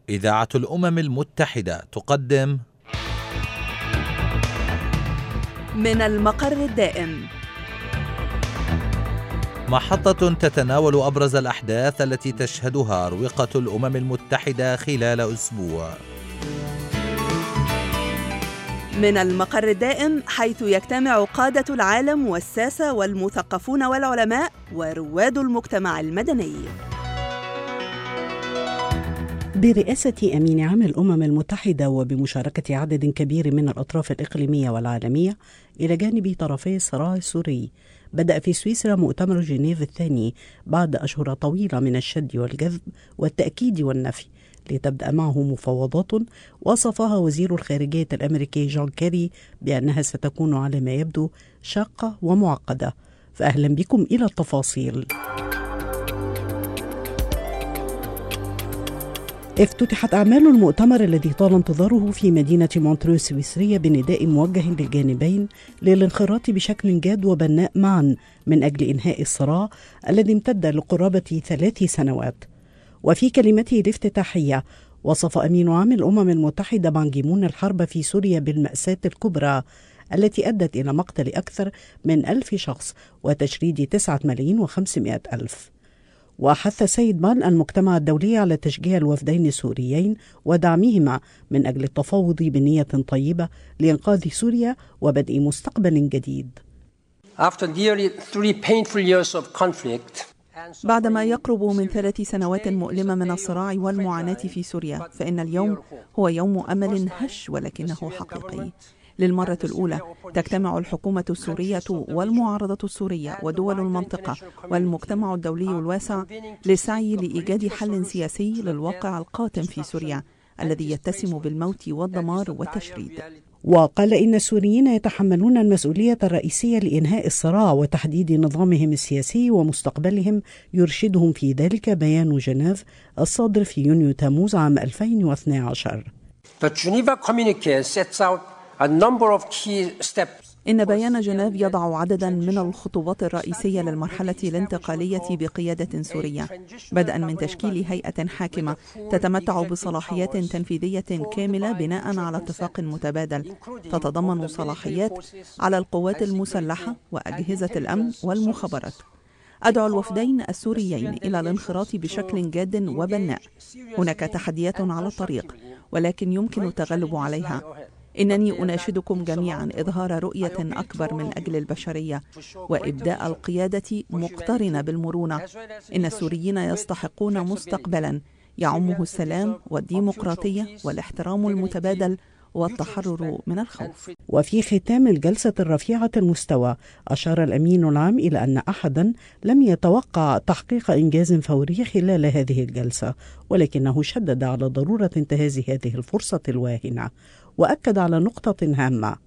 إذاعة الأمم المتحدة تقدم من المقر الدائم، محطة تتناول أبرز الأحداث التي تشهدها أروقة الأمم المتحدة خلال أسبوع. من المقر الدائم، حيث يجتمع قادة العالم والساسة والمثقفون والعلماء ورواد المجتمع المدني. برئاسة أمين عام الأمم المتحدة وبمشاركة عدد كبير من الأطراف الإقليمية والعالمية إلى جانب طرفي الصراع السوري، بدأ في سويسرا مؤتمر جنيف الثاني بعد أشهر طويلة من الشد والجذب والتأكيد والنفي، لتبدأ معه مفاوضات وصفها وزير الخارجية الأمريكي جون كيري بأنها ستكون على ما يبدو شاقة ومعقدة. فأهلا بكم إلى التفاصيل. افتتحت أعمال المؤتمر الذي طال انتظاره في مدينة مونترو السويسرية بنداء موجه للجانبين للانخراط بشكل جاد وبناء معا من أجل إنهاء الصراع الذي امتد لقرابة 3 سنوات. وفي كلمته الافتتاحية وصف أمين عام الأمم المتحدة بان كي مون الحرب في سوريا بالمأساة الكبرى التي أدت إلى مقتل أكثر من 1000 شخص وتشريد 9,500,000. وحث السيد بان المجتمع الدولي على تشجيع الوفدين السوريين ودعمهما من أجل التفاوض بنية طيبة لإنقاذ سوريا وبدء مستقبل جديد. بعدما يقرب من 3 سنوات مؤلمة من الصراع والمعاناة في سوريا، فإن اليوم هو يوم أمل هش ولكنه حقيقي. للمرة الأولى تجتمع الحكومة السورية والمعارضة السورية ودول المنطقة والمجتمع الدولي الواسع للسعي لإيجاد حل سياسي للواقع القاتم في سوريا الذي يتسم بالموت والدمار والتشريد. وقال إن السوريين يتحملون المسؤولية الرئيسية لإنهاء الصراع وتحديد نظامهم السياسي ومستقبلهم، يرشدهم في ذلك بيان جنيف الصادر في يونيو تموز عام 2012. إن بيان جنيف يضع عددا من الخطوات الرئيسية للمرحلة الانتقالية بقيادة سورية، بدءا من تشكيل هيئة حاكمة تتمتع بصلاحيات تنفيذية كاملة بناء على اتفاق متبادل تتضمن صلاحيات على القوات المسلحة وأجهزة الأمن والمخابرات. أدعو الوفدين السوريين إلى الانخراط بشكل جاد وبناء. هناك تحديات على الطريق ولكن يمكن التغلب عليها. إنني أناشدكم جميعا إظهار رؤية أكبر من أجل البشرية وإبداء القيادة مقترنة بالمرونة. إن السوريين يستحقون مستقبلا يعمه السلام والديمقراطية والاحترام المتبادل والتحرر من الخوف. وفي ختام الجلسة الرفيعة المستوى، أشار الأمين العام إلى أن أحدا لم يتوقع تحقيق إنجاز فوري خلال هذه الجلسة، ولكنه شدد على ضرورة انتهاز هذه الفرصة الواهنة، وأكد على نقطة هامة.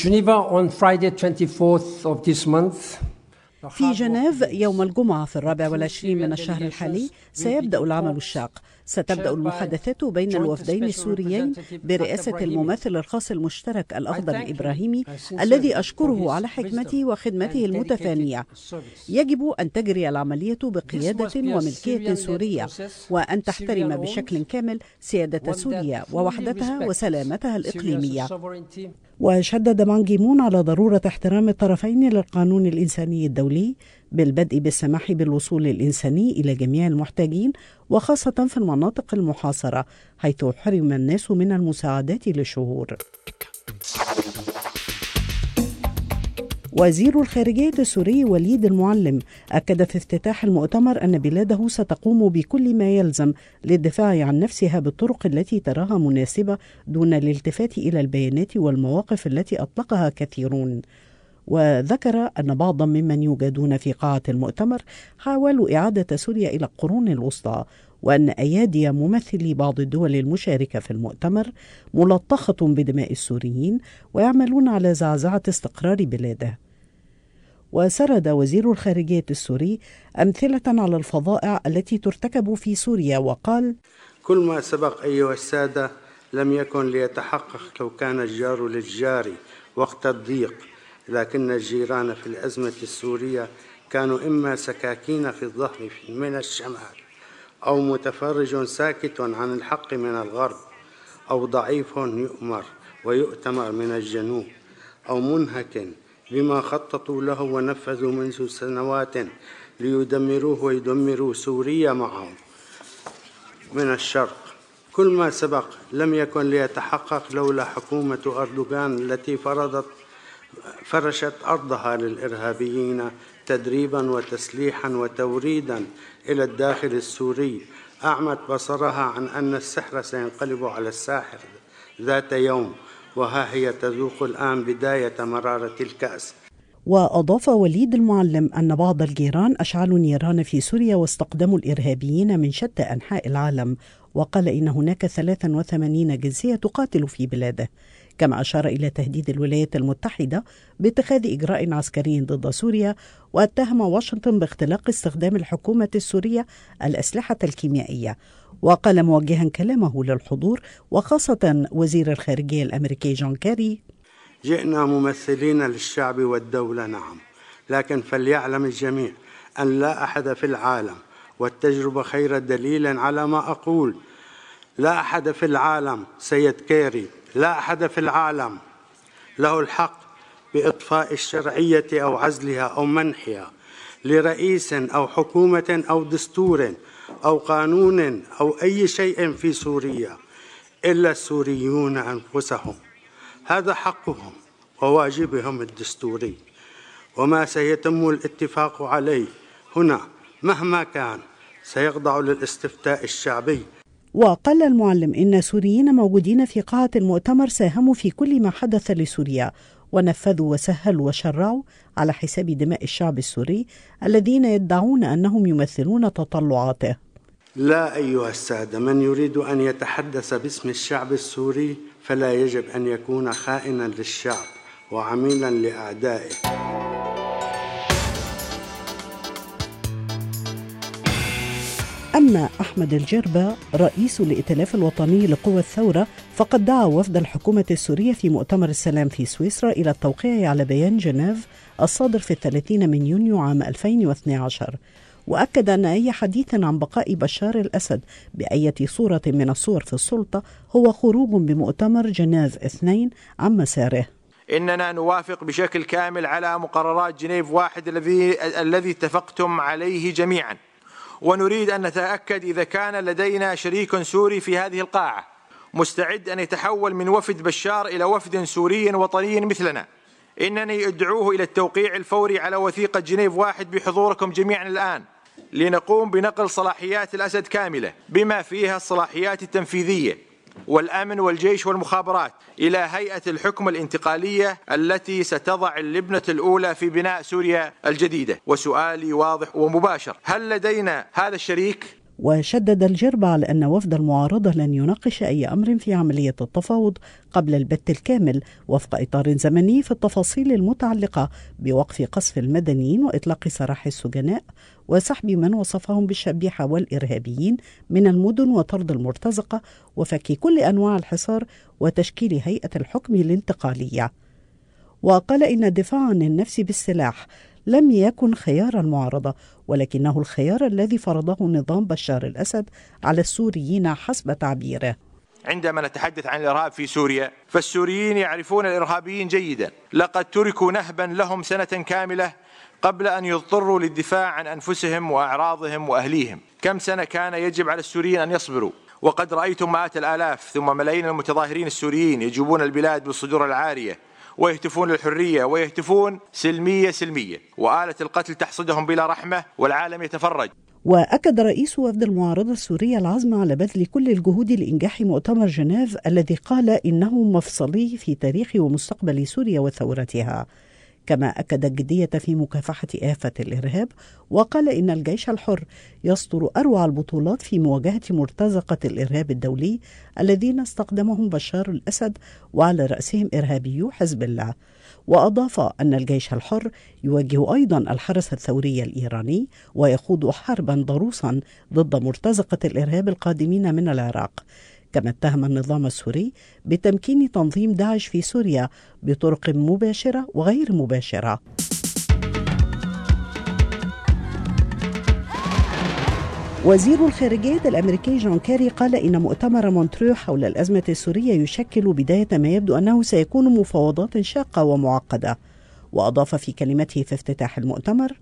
في جنيف يوم الجمعة في 24 من الشهر الحالي سيبدأ العمل الشاق. ستبدأ المحادثات بين الوفدين السوريين برئاسة الممثل الخاص المشترك الأخضر الإبراهيمي الذي أشكره على حكمته وخدمته المتفانية. يجب أن تجري العملية بقيادة وملكية سورية، وأن تحترم بشكل كامل سيادة سوريا ووحدتها وسلامتها الإقليمية. وشدد بان كي مون على ضرورة احترام الطرفين للقانون الإنساني الدولي، بالبدء بالسماح بالوصول الإنساني إلى جميع المحتاجين وخاصة في المناطق المحاصرة حيث حرم الناس من المساعدات لشهور. وزير الخارجية السوري وليد المعلم أكد في افتتاح المؤتمر أن بلاده ستقوم بكل ما يلزم للدفاع عن نفسها بالطرق التي تراها مناسبة دون الالتفات إلى البيانات والمواقف التي أطلقها كثيرون. وذكر أن بعضا ممن يوجدون في قاعة المؤتمر حاولوا إعادة سوريا إلى القرون الوسطى، وأن أيادي ممثلي بعض الدول المشاركة في المؤتمر ملطخة بدماء السوريين ويعملون على زعزعة استقرار بلاده. وسرد وزير الخارجية السوري أمثلة على الفظائع التي ترتكب في سوريا وقال: كل ما سبق أيها السادة لم يكن ليتحقق لو كان الجار للجار وقت الضيق، لكن الجيران في الأزمة السورية كانوا إما سكاكين في الظهر من الشمال أو متفرج ساكت عن الحق من الغرب، أو ضعيف يؤمر ويؤتمر من الجنوب، أو منهك بما خططوا له ونفذوا منذ سنوات ليدمروه ويدمروا سوريا معه من الشرق. كل ما سبق لم يكن ليتحقق لولا حكومة أردوغان التي فرشت أرضها للإرهابيين تدريبا وتسليحا وتوريدا إلى الداخل السوري، أعمت بصرها عن أن السحر سينقلب على الساحر ذات يوم، وها هي تذوق الآن بداية مرارة الكأس. وأضاف وليد المعلم أن بعض الجيران أشعلوا نيران في سوريا واستقدموا الإرهابيين من شتى أنحاء العالم، وقال إن هناك 83 جنسية تقاتل في بلاده. كما أشار إلى تهديد الولايات المتحدة باتخاذ إجراء عسكري ضد سوريا، واتهم واشنطن باختلاق استخدام الحكومة السورية الأسلحة الكيميائية. وقال موجها كلامه للحضور وخاصة وزير الخارجية الأمريكي جون كيري: جئنا ممثلين للشعب والدولة، نعم، لكن فليعلم الجميع أن لا أحد في العالم، والتجربة خير دليل على ما أقول، لا أحد في العالم سيد كيري، لا أحد في العالم له الحق بإطفاء الشرعية أو عزلها أو منحها لرئيس أو حكومة أو دستور أو قانون أو أي شيء في سوريا إلا السوريون أنفسهم. هذا حقهم وواجبهم الدستوري، وما سيتم الاتفاق عليه هنا مهما كان سيخضع للاستفتاء الشعبي. وقال المعلم إن سوريين موجودين في قاعة المؤتمر ساهموا في كل ما حدث لسوريا، ونفذوا وسهلوا وشرعوا على حساب دماء الشعب السوري الذين يدعون أنهم يمثلون تطلعاته. لا أيها السادة، من يريد أن يتحدث باسم الشعب السوري فلا يجب أن يكون خائنا للشعب وعميلا لأعدائه. أما أحمد الجربة رئيس الائتلاف الوطني لقوى الثورة فقد دعا وفد الحكومة السورية في مؤتمر السلام في سويسرا إلى التوقيع على بيان جنيف الصادر في 30 من يونيو عام 2012، وأكد أن أي حديث عن بقاء بشار الأسد بأية صورة من الصور في السلطة هو خروج بمؤتمر جنيف 2 عن مساره. إننا نوافق بشكل كامل على مقررات جنيف 1 الذي اتفقتم عليه جميعا، ونريد أن نتأكد إذا كان لدينا شريك سوري في هذه القاعة مستعد أن يتحول من وفد بشار إلى وفد سوري وطني مثلنا. إنني أدعوه إلى التوقيع الفوري على وثيقة جنيف 1 بحضوركم جميعا الآن، لنقوم بنقل صلاحيات الأسد كاملة بما فيها الصلاحيات التنفيذية والأمن والجيش والمخابرات إلى هيئة الحكم الانتقالية التي ستضع اللبنة الأولى في بناء سوريا الجديدة. وسؤالي واضح ومباشر: هل لدينا هذا الشريك؟ وشدد الجربة على أن وفد المعارضة لن يناقش أي أمر في عملية التفاوض قبل البت الكامل وفق إطار زمني في التفاصيل المتعلقة بوقف قصف المدنيين وإطلاق سراح السجناء وسحب من وصفهم بالشبيحة والإرهابيين من المدن وطرد المرتزقة وفك كل أنواع الحصار وتشكيل هيئة الحكم الانتقالية. وقال إن الدفاع عن النفس بالسلاح لم يكن خيار المعارضة، ولكنه الخيار الذي فرضه نظام بشار الأسد على السوريين حسب تعبيره. عندما نتحدث عن الإرهاب في سوريا فالسوريين يعرفون الإرهابيين جيدا، لقد تركوا نهبا لهم سنة كاملة قبل أن يضطروا للدفاع عن أنفسهم وأعراضهم وأهليهم. كم سنة كان يجب على السوريين أن يصبروا؟ وقد رأيتم مئات الآلاف ثم ملايين المتظاهرين السوريين يجوبون البلاد بالصدور العارية ويهتفون للحرية ويهتفون سلمية سلمية، وآلة القتل تحصدهم بلا رحمة والعالم يتفرج. وأكد رئيس وفد المعارضة السورية العزم على بذل كل الجهود لإنجاح مؤتمر جنيف الذي قال إنه مفصلي في تاريخ ومستقبل سوريا وثورتها. كما أكد الجدية في مكافحة آفة الإرهاب، وقال إن الجيش الحر يصدر أروع البطولات في مواجهة مرتزقة الإرهاب الدولي الذين استخدمهم بشار الأسد وعلى رأسهم إرهابيو حزب الله. وأضاف أن الجيش الحر يواجه أيضا الحرس الثوري الإيراني ويخوض حربا ضروسا ضد مرتزقة الإرهاب القادمين من العراق. كما اتهم النظام السوري بتمكين تنظيم داعش في سوريا بطرق مباشرة وغير مباشرة. وزير الخارجية الأمريكي جون كيري قال إن مؤتمر مونتريو حول الأزمة السورية يشكل بداية ما يبدو أنه سيكون مفاوضات شاقة ومعقدة. وأضاف في كلمته في افتتاح المؤتمر: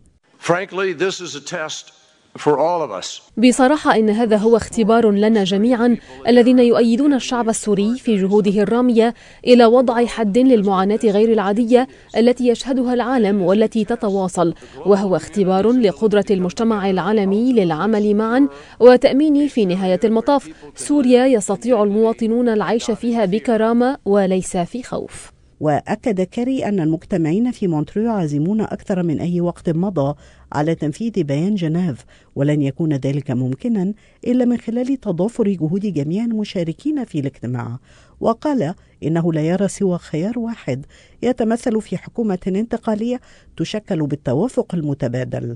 بصراحة إن هذا هو اختبار لنا جميعا الذين يؤيدون الشعب السوري في جهوده الرامية إلى وضع حد للمعاناة غير العادية التي يشهدها العالم والتي تتواصل، وهو اختبار لقدرة المجتمع العالمي للعمل معا وتأمين في نهاية المطاف سوريا يستطيع المواطنون العيش فيها بكرامة وليس في خوف. وأكد كيري أن المجتمعين في مونتريو عازمون أكثر من أي وقت مضى على تنفيذ بيان جنيف، ولن يكون ذلك ممكنا إلا من خلال تضافر جهود جميع المشاركين في الاجتماع. وقال إنه لا يرى سوى خيار واحد يتمثل في حكومة انتقالية تشكل بالتوافق المتبادل.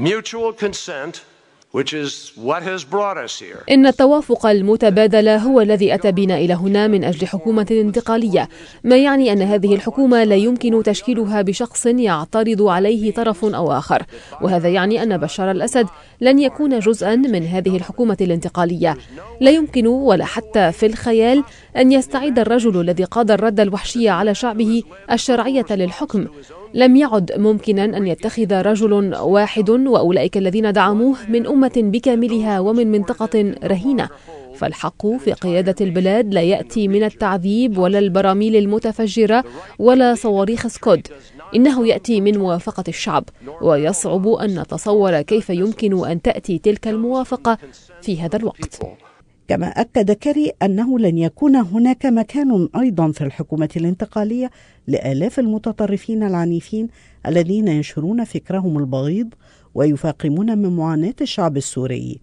إن التوافق المتبادل هو الذي أتى بنا إلى هنا من أجل حكومة انتقالية، ما يعني أن هذه الحكومة لا يمكن تشكيلها بشخص يعترض عليه طرف أو آخر، وهذا يعني أن بشار الأسد لن يكون جزءا من هذه الحكومة الانتقالية. لا يمكن ولا حتى في الخيال أن يستعيد الرجل الذي قاد الرد الوحشي على شعبه الشرعية للحكم. لم يعد ممكنا أن يتخذ رجل واحد وأولئك الذين دعموه من أمة بكاملها ومن منطقة رهينة. فالحق في قيادة البلاد لا يأتي من التعذيب ولا البراميل المتفجرة ولا صواريخ سكود، إنه يأتي من موافقة الشعب، ويصعب أن نتصور كيف يمكن أن تأتي تلك الموافقة في هذا الوقت. كما أكد كيري أنه لن يكون هناك مكان أيضا في الحكومة الانتقالية لآلاف المتطرفين العنيفين الذين ينشرون فكرهم البغيض ويفاقمون من معاناة الشعب السوري.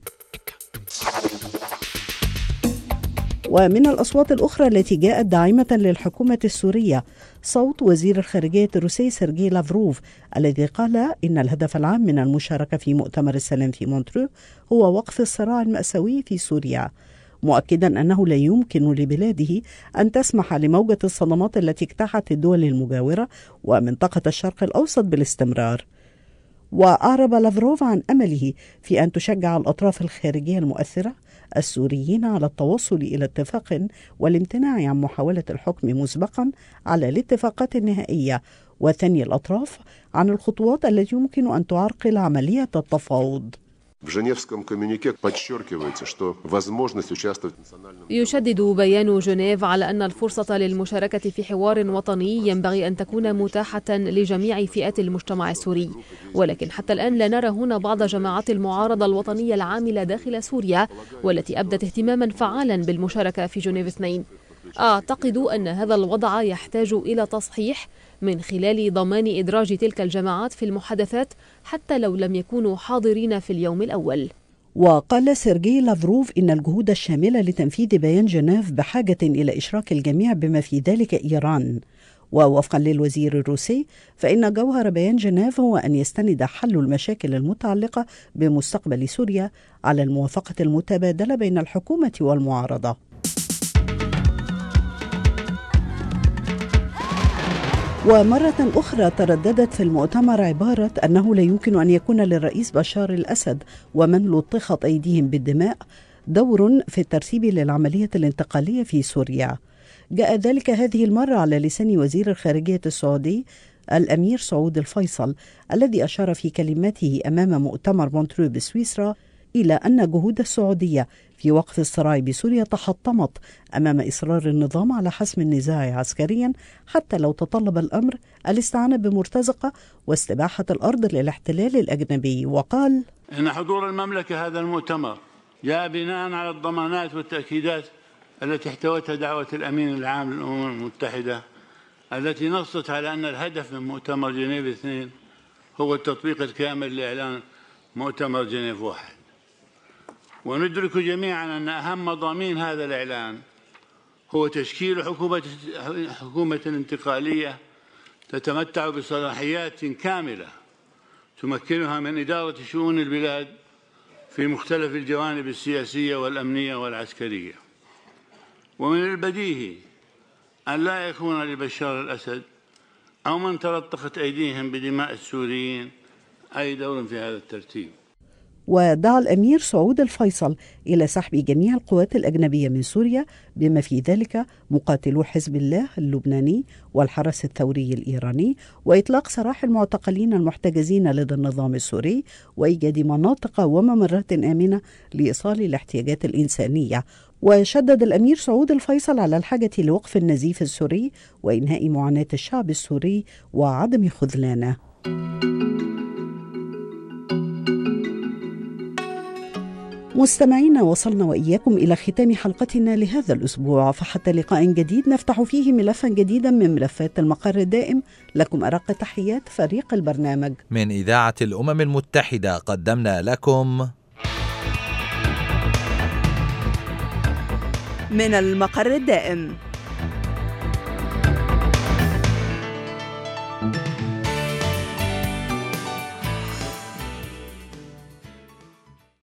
ومن الأصوات الأخرى التي جاءت داعمة للحكومة السورية صوت وزير الخارجية الروسي سيرجي لافروف، الذي قال إن الهدف العام من المشاركة في مؤتمر السلام في مونتريو هو وقف الصراع المأساوي في سوريا، مؤكدا أنه لا يمكن لبلاده أن تسمح لموجة الصدمات التي اجتاحت الدول المجاورة ومنطقة الشرق الأوسط بالاستمرار. وأعرب لافروف عن أمله في أن تشجع الأطراف الخارجية المؤثرة السوريين على التوصل إلى اتفاق والامتناع عن محاولة الحكم مسبقا على الاتفاقات النهائية، وثني الأطراف عن الخطوات التي يمكن أن تعرقل عملية التفاوض. يشدد بيان جنيف على أن الفرصة للمشاركة في حوار وطني ينبغي أن تكون متاحة لجميع فئات المجتمع السوري، ولكن حتى الآن لا نرى هنا بعض جماعات المعارضة الوطنية العاملة داخل سوريا والتي أبدت اهتماما فعالا بالمشاركة في جنيف 2. أعتقد أن هذا الوضع يحتاج إلى تصحيح من خلال ضمان إدراج تلك الجماعات في المحادثات حتى لو لم يكونوا حاضرين في اليوم الأول. وقال سيرجي لافروف إن الجهود الشاملة لتنفيذ بيان جنيف بحاجة إلى إشراك الجميع بما في ذلك إيران. ووفقا للوزير الروسي فإن جوهر بيان جنيف هو أن يستند حل المشاكل المتعلقة بمستقبل سوريا على الموافقة المتبادلة بين الحكومة والمعارضة. ومرة أخرى ترددت في المؤتمر عبارة أنه لا يمكن أن يكون للرئيس بشار الأسد ومن لطخت أيديهم بالدماء دور في الترتيب للعملية الانتقالية في سوريا. جاء ذلك هذه المرة على لسان وزير الخارجية السعودي الأمير سعود الفيصل، الذي أشار في كلمته أمام مؤتمر مونتريو بسويسرا إلى أن جهود السعودية في وقف الصراع بسوريا تحطمت أمام إصرار النظام على حسم النزاع عسكريا حتى لو تطلب الأمر الاستعانة بمرتزقة واستباحة الأرض للاحتلال الأجنبي. وقال إن حضور المملكة هذا المؤتمر جاء بناء على الضمانات والتأكيدات التي احتوتها دعوة الأمين العام للأمم المتحدة التي نصت على أن الهدف من مؤتمر جنيف 2 هو التطبيق الكامل لإعلان مؤتمر جنيف 1. وندرك جميعا أن أهم مضامين هذا الإعلان هو تشكيل حكومة انتقالية تتمتع بصلاحيات كاملة تمكنها من إدارة شؤون البلاد في مختلف الجوانب السياسية والأمنية والعسكرية. ومن البديهي أن لا يكون لبشار الأسد أو من تلطخت أيديهم بدماء السوريين أي دور في هذا الترتيب. ودعا الأمير سعود الفيصل إلى سحب جميع القوات الأجنبية من سوريا بما في ذلك مقاتلو حزب الله اللبناني والحرس الثوري الإيراني، وإطلاق سراح المعتقلين المحتجزين لدى النظام السوري، وإيجاد مناطق وممرات آمنة لإيصال الاحتياجات الإنسانية. وشدد الأمير سعود الفيصل على الحاجة لوقف النزيف السوري وإنهاء معاناة الشعب السوري وعدم خذلانه. مستمعينا، وصلنا وإياكم إلى ختام حلقتنا لهذا الأسبوع، فحتى لقاء جديد نفتح فيه ملفا جديدا من ملفات المقر الدائم. لكم أرق تحيات فريق البرنامج. من إذاعة الأمم المتحدة قدمنا لكم من المقر الدائم